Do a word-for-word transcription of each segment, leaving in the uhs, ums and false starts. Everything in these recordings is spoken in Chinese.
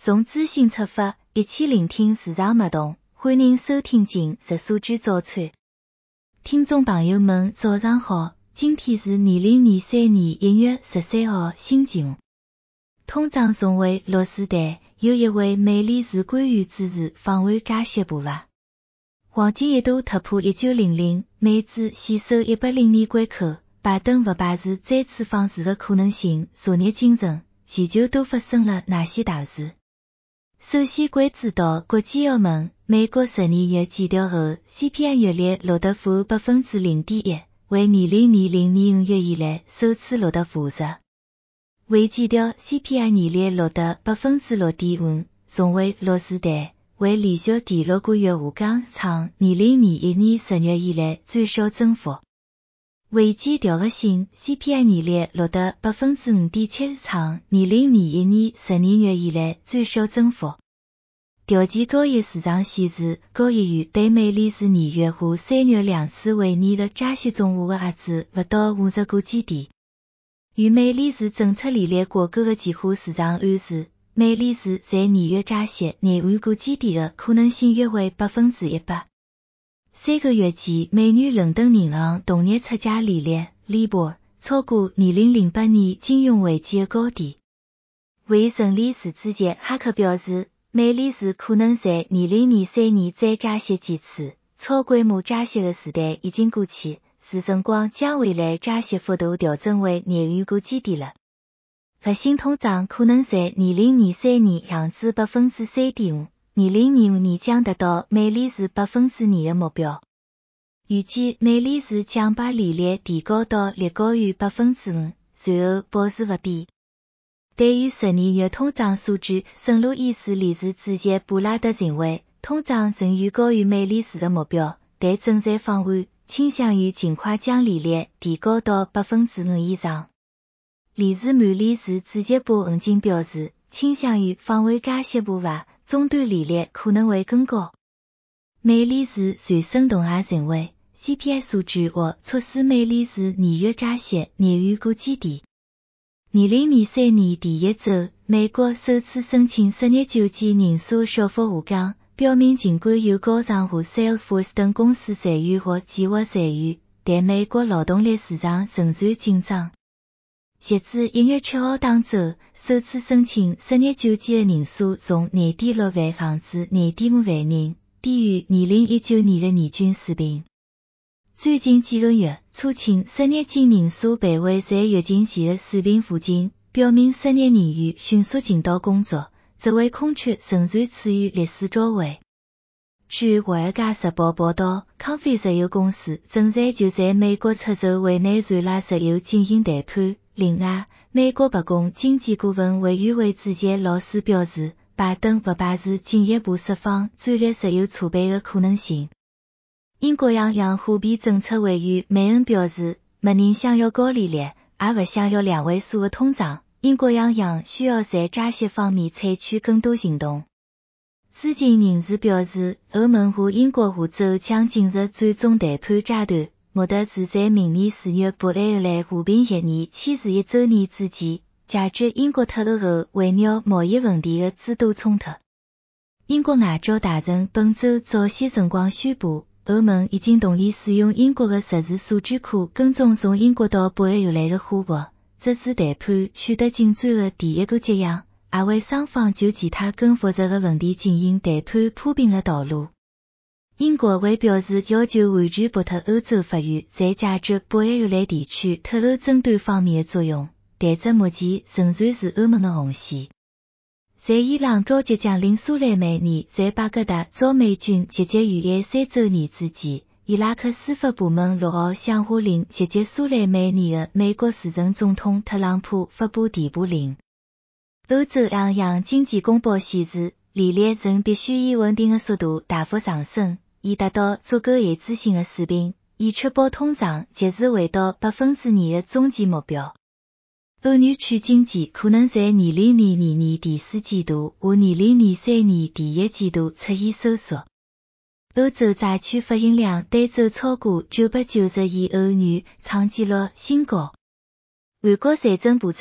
从资讯出发，一起聆听市场脉动，欢迎收听今日数据早餐。听众朋友们早上好，今天是二零二三年一月十三号星期五。通胀重回录事台，有一位美联储官员支持放缓加息步伐。黄金一度突破一九零零，美指险守一百零年关口，拜登不排除再次放水的可能性。昨日清晨，全球都发生了哪些大事？首先关注到国际澳门，美国十年月基调后 C P I 月率录得负百分之零点一，为二零二零年五月以来首次录得负值。为基调 C P I 年率录得百分之六点五，重回录事台，为连续第六个月下降，创二零二一年十月以来最小增幅。为基调的新 C P I 年率录得百分之五点七，创二零二一年十二月以来最小增幅。调前交易市场显示，交易员对美联储二月和三月两次会议的加息重话的压制不到五十个基点。与美联储政策利率挂钩的期货市场暗示，美联储在二月加息廿五个基点的可能性约为百分之一百。三个月前，美元伦敦银行同日出价利率 LIBOR 超过二零零八年金融危机的高点。为顺利时之节，哈克表示，美联储可能在二零二三年再加息几次，超规模加息的时代已经过去，是辰光将未来加息幅度调整为廿五个基点了。核心通胀可能在二零二三年降至百分之三点五，二零二五年将达到美联储百分之二的目标。预计美联储将把利率提高到略高于百分之五，随后保持不变。对于十年月通胀数据，圣路易斯理事主席布拉德认为，通胀仍远高于美联储的目标，但正在放缓，倾向于尽快将利率提高到百分之五以上。理事满联储主席鲍恩金表示，倾向于放缓加息步伐，终端利率可能会更高。美联储随身同也认为 ，C P I 数据或促使美联储二月加息廿五个基点。二零二三年第一周，美国首次申请失业救济人数小幅下降，表明尽管有高商和 Salesforce 等公司裁员或计划裁员，但美国劳动力市场仍然紧张。截至一月七号当周，首次申请失业救济的人数从二点六万降至二点五万人，低于二零一九年的年均水平。最近几个月，出勤失业金人数徘徊在疫情前的水平附近，表明失业人员迅速寻到工作，职位空缺仍然处于历史高位。据《华尔街日报》报道，康菲石油公司正在就在美国出售委内瑞拉石油进行谈判。另外，美国白宫经济顾问委员会主席劳斯表示，拜登不排除进一步释放战略石油储备的可能性。英国央行货币政策委员梅恩表示，没人想要高利率，也不想要两位数的通胀。英国央行需要在加息方面采取更多行动。知情人士表示，欧盟和英国合作将进入最终谈判阶段，目的是在明年四月北爱尔兰和平协议签署一周年之前，解决英国脱欧后围绕贸易问题的诸多冲突。英国外交大臣本周早些辰光宣布，欧盟已经同意使用英国的实时数据库跟踪从英国到北爱尔兰的货物，这是谈判取得进展的第一个迹象，也为双方就其他更复杂的问题进行谈判铺平了道路。英国还表示要求完全剥脱欧洲法院在解决北爱尔兰地区脱欧争端方面的作用，但这目前仍然是欧盟的红线。在伊朗召集将领苏莱曼尼在巴格达遭美军袭击遇害三周年之际，伊拉克司法部门六号向下令袭击苏莱曼尼的美国时任总统特朗普发布逮捕令。欧洲央行经济公报显示，利率仍必须以稳定的速度大幅上升，以达到足够限制性的水平，以确保通胀及时回到百分之二的中期目标。欧元区经济可能在二零二二年第四季度和二零二三年第一季度出现收缩。欧洲债券发行量单周超过九百九十亿欧元，创纪录新高。韩国财政部长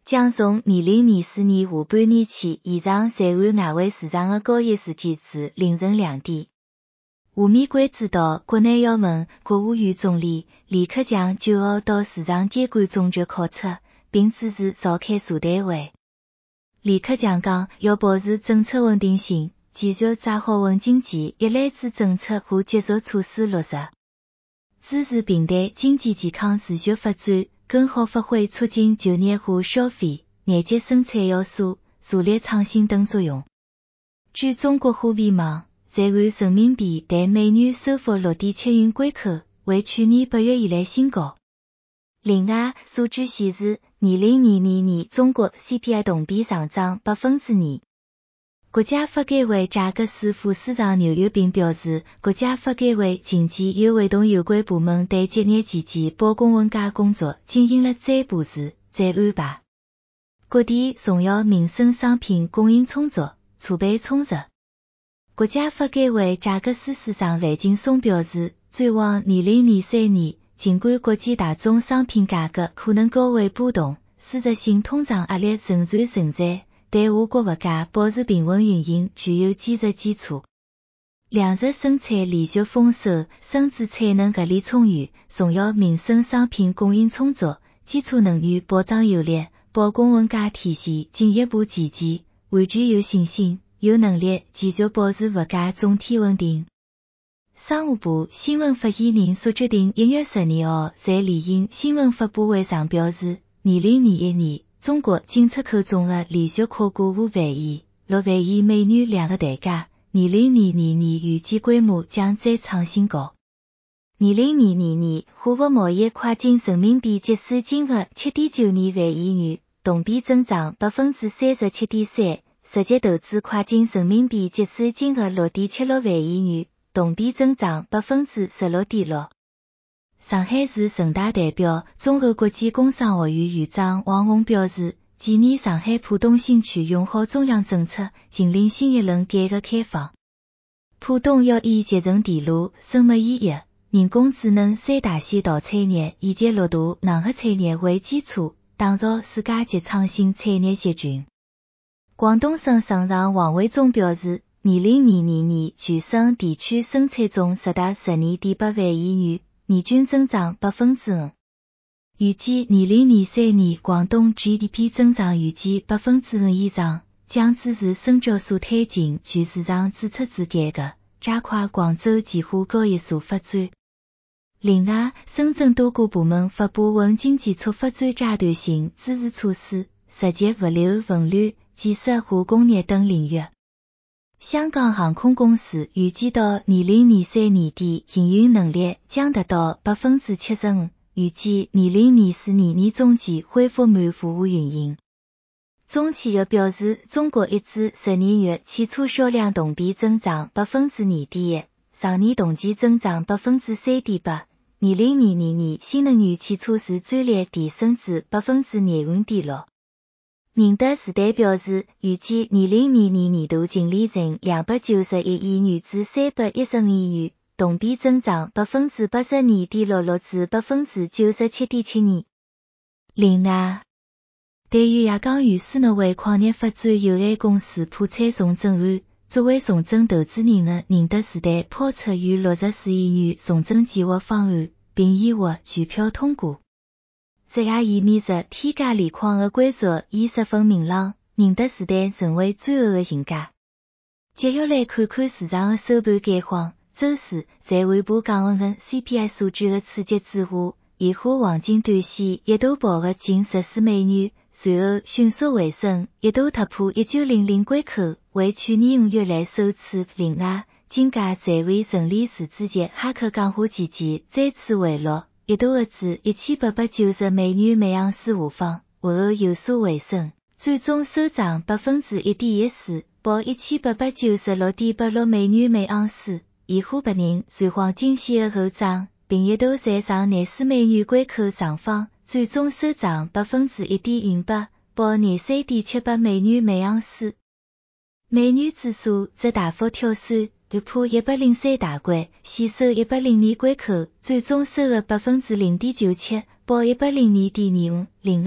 将从二零二四年下半年起延长在岸外围市场的交易时间至凌晨两点。下面关注到国内要闻，国务院总理李克强九号到市场监管总局考察，并指示召开座谈会。李克强讲，要保持政策稳定性，继续抓好稳经济一揽子政策和结束措施落实，支持平台经济健康持续发展，更好发挥促进就业和消费、连接生产要素、助力创新等作用。据中国互联网，在岸人民币对美元收复 六点七 元关口，为去年八月以来新高。另外，数据显示，二零二二年中国 C P I 同比上涨 百分之二。国家发改委价格师副司长牛跃并表示，国家发改委近期又会同有关部门对节日期间保供稳价工作进行了再部署、再安排。各地重要民生商品供应充足，储备充足。国家发改委价格司司长范劲松表示，展望二零二三年，尽管国际大宗商品价格可能高位波动，事实性通胀压力仍然存在，但我国物价保持平稳运行具有坚实基础。粮食生产连续丰收，生产产能合理充裕，重要民生商品供应充足，基础能源保障有力，保供稳价体系进一步健全，完全有信心、有能力继续保持物价总体稳定。商务部新闻发言人苏决定一月十二号在例行新闻发布会上表示，二零二一年中国进出口总额连续超过五万亿、六万亿美元两个台阶，二零二二年预计规模将再创新高。二零二二年货物贸易跨境人民币结算金额 七点九二万亿元，同比增长 百分之三十七点三，实际投资跨境人民币结算金额 六点七六万亿元，同比增长 百分之十六点六。上海市人大代表、中欧国际工商学院院长王洪表示，建议上海浦东新区用好中央政策，引领新一轮改革开放。浦东要以集成电路、生物医药、人工智能三大先导产业以及六大硬核产业为基础，打造世界级创新产业集群。广东省省长王伟忠表示，二零二二年全省地区生产总值达 十二点八万亿元，年均增长 百分之五。预计二零二三年广东 G D P 增长预计 百分之五以上，将支持深交所推进全市场注册制改革，加快广州期货交易所发展。另外，深圳多个部门发布稳经济促发展阶段性支持措施，涉及物流、文旅、建设和工业等领域。香港航空公司预计到二零二三年底营运能力将达到 百分之七十五，预计二零二四年年中前恢复满服务运营。中汽业表示，中国一至十二月汽车销量同比增长 百分之二点一，上年同期增长 百分之三点八。二零二二年新能源汽车市占率提升至 百分之廿五点六。宁德时代表示，预计二零二二年度净利润两百九十一亿元至三百一十五亿元，同比增长 百分之八十二点六六 至 百分之九十七点七二。另外，对于亚钢与斯诺威矿业发展有限公司破产重整案，作为重整投资人的宁德时代抛出逾六十四亿元重整计划方案，并已获全票通过。这也意味着天价锂矿的归属已十分明朗，宁德时代成为最后的赢家。接下来看看市场的收盘概况。周四，在尾部降温的 C P I 数据的刺激之下，现货黄金短线一度暴跌近十四美元，随后迅速回升，一度突破一九零零关口，为去年五月来首次。另外，金价在为成立十主席哈克讲话期间再次回落，一度跌至一千八百九十美元每盎司下方，随后有所回升，最终收涨 百分之一点一四，报一千八百九十六点八六美元每盎司。现货白银随黄金先后涨，并一度站上廿四美元关口上方，最终收涨 百分之一点五八，报廿三点七八美元每盎司。美元指数则大幅跳升，突破一百零三大关，险守一百零二关口，最终收入 百分之零点九七，报一百零二点二五。另外，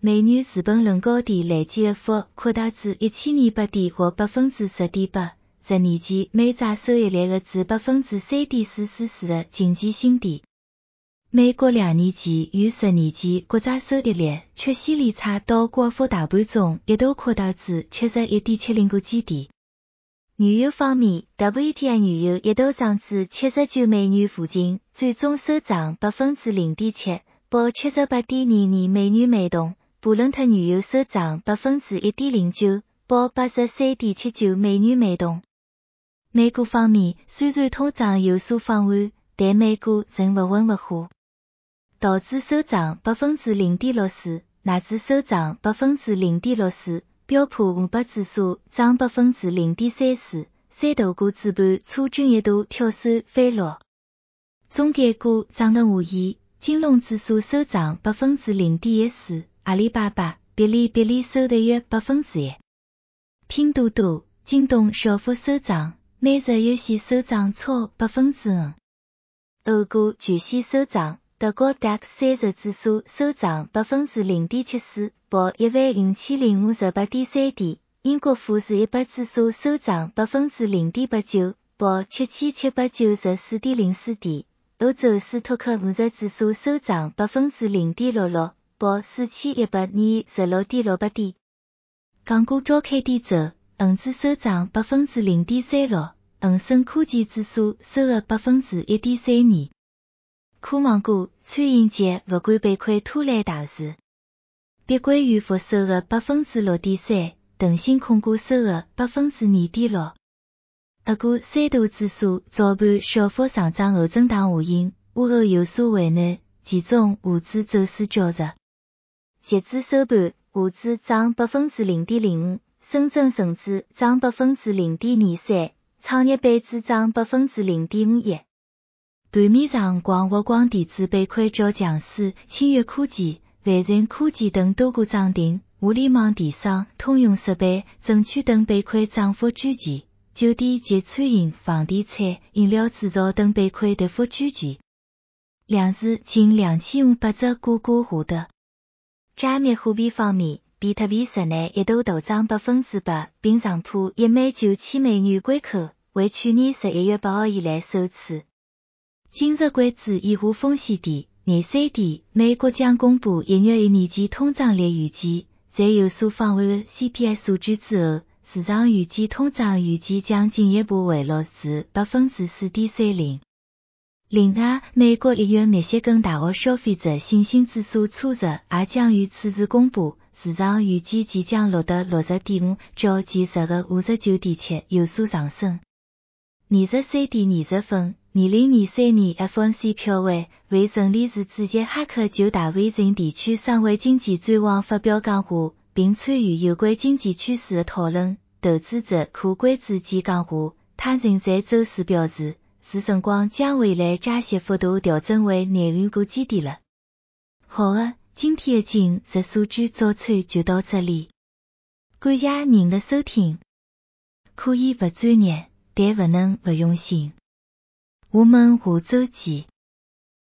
每年日本人口的累计的幅扩大至一千二百点或百分之十点八，十年间每只收益率的至百分之三点四四四的经济新低。美国两年期与十年期国债收益率却犀利差到国富大盘中一度扩大至 七十一点七零 个基点。原油方面 ，W T I 原油一度涨至七十九美元附近，最终收涨 百分之零点七， 报 七十八点二二美元每桶。布伦特原油收涨 百分之一点零九， 报 八十三点七九美元每桶。美股方面，虽然通胀有所放缓，但美股仍不温不火。道指收涨 百分之零点六四， 纳指收涨 百分之零点六四， 标普五百指数涨 百分之零点三四， 三大股指盘初均一度跳水回落。中概股涨得无言，金融指数收涨 百分之零点一四， 阿里巴巴、哔哩哔哩收得约 百分之一。拼多多、京东小幅收涨，每日游戏收涨超 百分之五。欧股全线收涨，德国 D A X 三十指数收涨 百分之零点七四， 报 一万五千零五十八点三点。英国富时一百指数收涨 百分之零点八九， 报 七千七百九十四点零四点。欧洲斯托克五十指数收涨 百分之零点六六， 报 四千一百二十六点六八点。港股早开低走，恒指收涨 百分之零点三六， 恒生科技指数收入 百分之一点三二。科网股餐饮节物管被亏拖累大市，碧桂园复收入 百分之六点三， 腾讯控股收入 百分之二点六。俄股三大指数早盘小幅上涨后震荡下行，午后有所回暖，其中沪指走势较弱。截至收盘，沪指涨 百分之零点零五， 深圳成指涨 百分之零点二三， 创业板指涨 百分之零点五一。盘面上，光华光电子被亏较强势，清越科技、万润科技等多股涨停，互联网电商、通用设备、证券等被亏涨幅居前，酒店及餐饮、房地产、饮料制造等被亏跌幅居前。两市近两千五百只股股下跌。加密货币方面，比特币日内一度大涨 百分之八， 并上破一万九千美元关口，为去年十一月八号以来首次。今日关注以下风险点：廿三点，美国将公布一月一年期通胀率预计，在有所放缓的 C P I 数据之后，市场预计通胀预计将进一步回落至 百分之四点三零。另外，美国一月密歇根大学消费者信心指数初值也将于此时公布，市场预计即将录得 六十点五， 较前日的 五十九点七 有所上升。二十三点二十分，二零二三年 F O M C 票委会成理事主席哈克就大卫城地区商会经济展望发表讲话，并参与有关经济趋势的讨论。投资者可关注其讲话。他仍在周四表示，是辰光将未来加息幅度调整为廿五个基点了。好的，今天的今日数据早餐就到这里，感谢您的收听。可以不专业，但不能不用心。我们下周见。